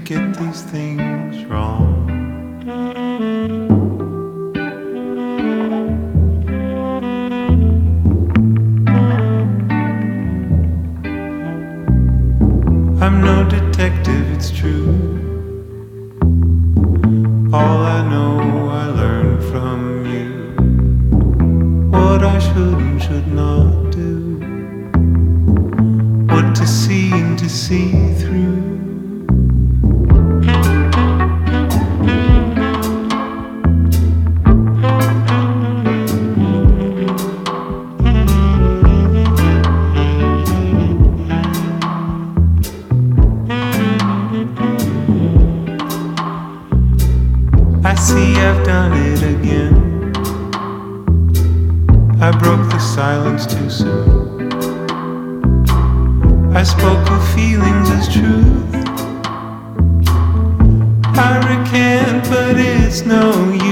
get these things wrong. I'm no detective, it's true. All I know I learned from you. What I should and should not do. What to see and to see through. I see I've done it again. I broke the silence too soon. I spoke of feelings as truth. I recant, but it's no use.